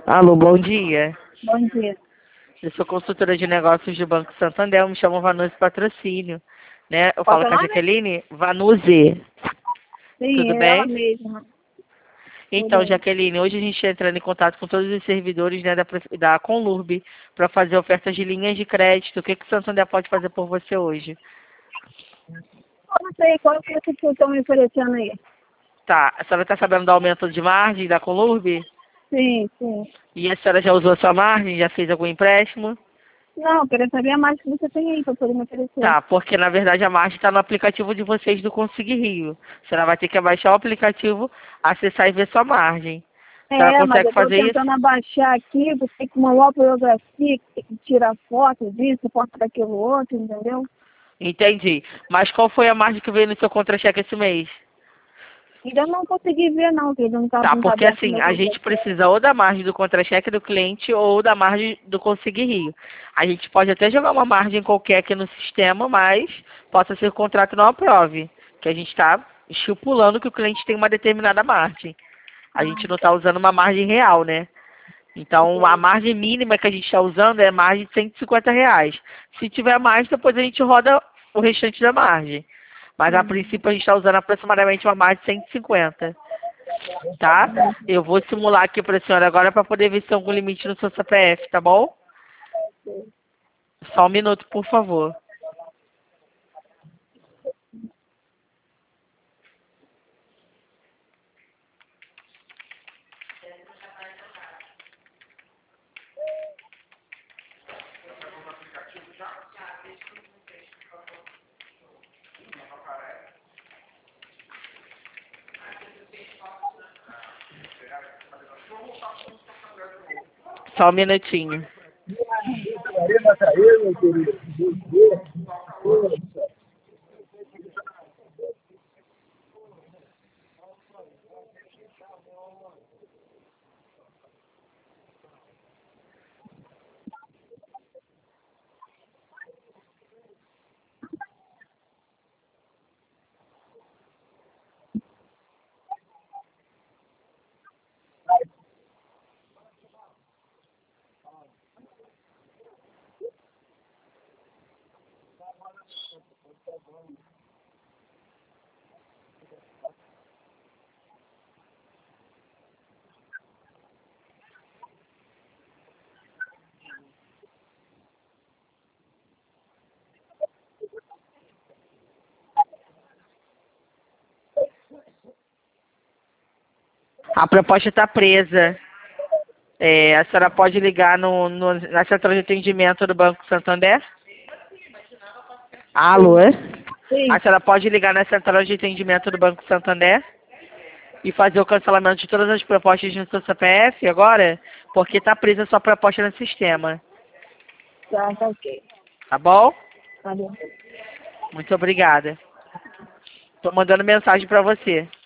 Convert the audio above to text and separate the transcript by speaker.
Speaker 1: Alô, bom dia.
Speaker 2: Bom dia.
Speaker 1: Eu sou consultora de negócios do Banco Santander, eu me chamo Vanuzi Patrocínio, né? Eu
Speaker 2: Qual
Speaker 1: falo
Speaker 2: que é
Speaker 1: com
Speaker 2: o
Speaker 1: a
Speaker 2: nome?
Speaker 1: Jaqueline. Vanuzi,
Speaker 2: Sim,
Speaker 1: tudo
Speaker 2: é ela
Speaker 1: bem?
Speaker 2: mesma. Tudo
Speaker 1: Então,
Speaker 2: bem.
Speaker 1: Jaqueline, hoje a gente está entrando em contato com todos os servidores, né, da Conlurb para fazer ofertas de linhas de crédito. O que que o Santander pode fazer por você hoje?
Speaker 2: Eu não sei qual que vocês estão me oferecendo aí.
Speaker 1: Tá, a senhora está sabendo do aumento de margem da Conlurb?
Speaker 2: Sim, sim.
Speaker 1: E a senhora já usou a sua margem? Já fez algum empréstimo?
Speaker 2: Não, queria saber mais que você tem aí para poder me oferecer.
Speaker 1: Tá, porque na verdade a margem está no aplicativo de vocês do Conseguir Rio. A senhora vai ter que abaixar o aplicativo, acessar e ver sua margem. A senhora
Speaker 2: É, mas eu
Speaker 1: consegue
Speaker 2: estou
Speaker 1: fazer isso?
Speaker 2: tentando abaixar aqui, você tem que mandar uma biografia, tem que tirar foto disso, foto daquilo outro, entendeu?
Speaker 1: Entendi. Mas qual foi a margem que veio no seu contra-cheque esse mês?
Speaker 2: Ainda não consegui ver não, que ainda não está
Speaker 1: Tá,
Speaker 2: não tá
Speaker 1: porque
Speaker 2: aberto o
Speaker 1: assim,
Speaker 2: meu
Speaker 1: a gente
Speaker 2: contato.
Speaker 1: precisa ou da margem do contra-cheque do cliente ou da margem do Conseguir Rio. A gente pode até jogar uma margem qualquer aqui no sistema, mas possa ser que o contrato não aprove. Que a gente está estipulando que o cliente tem uma determinada margem. A gente não está usando uma margem real, né? Então, a margem mínima que a gente está usando é a margem de R$ 150. Se tiver mais, depois a gente roda o restante da margem. Mas, a princípio, a gente está usando aproximadamente uma margem de 150, tá? Eu vou simular aqui para a senhora agora para poder ver se tem algum limite no seu CPF, tá bom? Só um minuto, por favor. Só um minutinho. A proposta está presa. A senhora pode ligar na central de atendimento do Banco Santander? Alô?
Speaker 2: Sim.
Speaker 1: A senhora pode ligar na central de atendimento do Banco Santander e fazer o cancelamento de todas as propostas no seu CPF agora, porque está presa a sua proposta no sistema.
Speaker 2: Tá ok.
Speaker 1: Tá bom?
Speaker 2: Tá bom.
Speaker 1: Muito obrigada. Estou mandando mensagem para você.